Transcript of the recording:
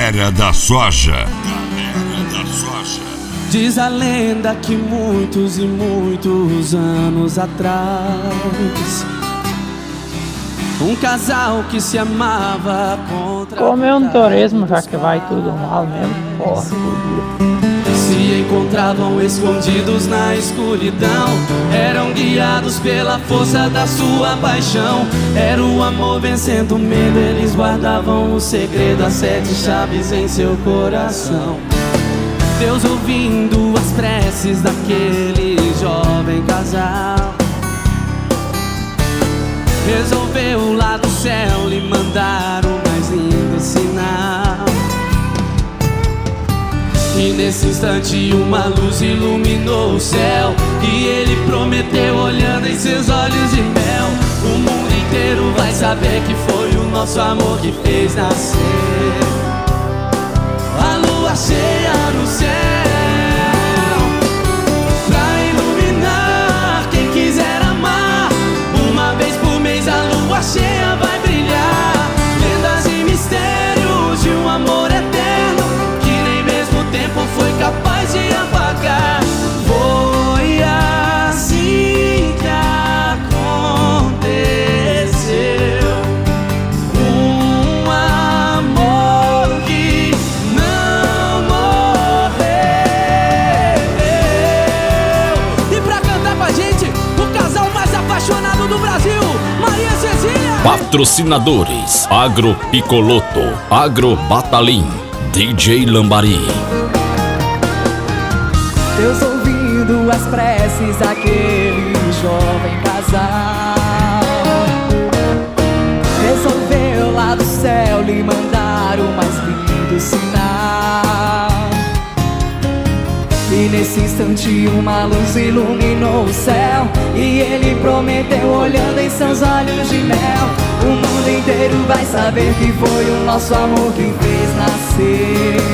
Galera da Soja. Diz a lenda que muitos e muitos anos atrás, um casal que se amava contra... Comer um torresmo, já que vai tudo mal mesmo. Porra, se encontravam escondidos na escuridão, eram guiados pela força da sua paixão. Era o amor vencendo o medo, eles guardavam o segredo, as 7 chaves em seu coração. Deus, ouvindo as preces daquele jovem casal, resolveu lá do céu lhe mandar o mais lindo sinal. E nesse instante uma luz iluminou o céu, e ele prometeu olhando em seus olhos de mel: o mundo inteiro vai saber que foi o nosso amor que fez nascer a lua cheia no céu, pra iluminar quem quiser amar. Uma vez por mês a lua cheia vai brilhar, lendas e mistérios de um amor eterno que nem mesmo o tempo foi capaz de apagar. Foi assim que aconteceu, um amor que não morreu. E pra cantar com a gente, o casal mais apaixonado do Brasil, Maria Cezinha. Patrocinadores: Agro Picoloto, Agro Batalim, DJ Lambari. Deus, ouvindo as preces daquele jovem casal, resolveu lá do céu lhe mandar o mais lindo sinal. E nesse instante uma luz iluminou o céu, e ele prometeu olhando em seus olhos de mel: o mundo inteiro vai saber que foi o nosso amor que fez nascer